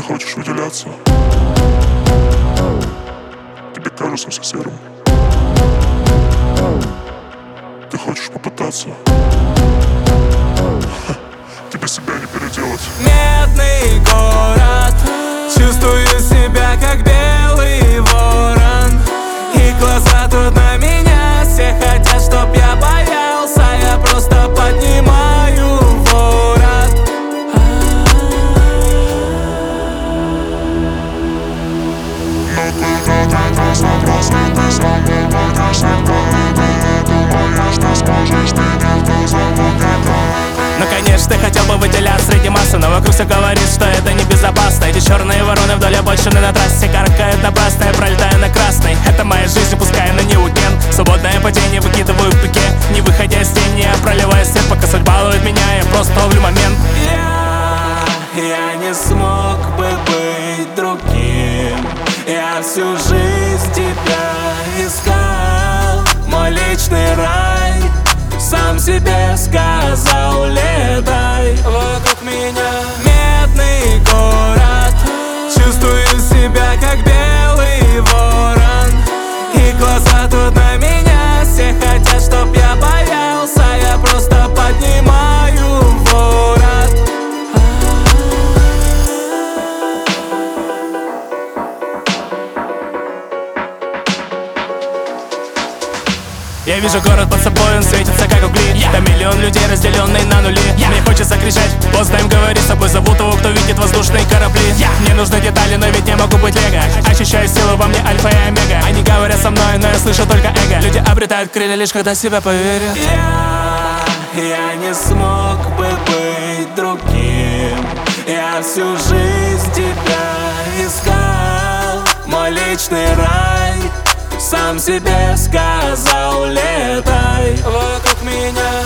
хочешь выделяться, тебе кажется все серым. Ты хочешь попытаться, тебе себя не переделать. Медный город, чувствую себя как белый ворон. И глаза тут на меня, все хотят, чтоб я боялся. Я просто поднимаю ворот. Ну конечно, хотел бы выделяться среди массы, но вокруг все говорит, что это небезопасно. Эти черные вороны вдоль обочины на трассе каркают напрасно, я пролетаю на красный. Это моя жизнь, пускай на не уикенд. Свободное падение выкидываю в пике, не выходя из тени, я проливаю свет, пока судьба ловит меня, я просто ловлю момент. Я не смог бы быть другим. Я всю жизнь тебя искал, мой личный рай. Сам себе сказал, летай вокруг меня. Медный город, чувствую себя как белый ворон. И глаза тут на меня, все хотят, чтоб я боялся. Я просто поднимаю ворот. Я вижу город под собой, он светится как угли. Там миллион людей, разделенные на нули. Мне хочется кричать, поздно им говорить, с собой зовут того, кто видит воздушные корабли. Мне нужны детали, но ведь не могу быть лего. Ощущаю силу во мне альфа и омега. Они говорят со мной, но я слышу только эго. Люди обретают крылья лишь когда себя поверят. Я не смог бы быть другим. Я всю жизнь тебя искал, мой личный рай. Сам себе сказал, летай вокруг меня.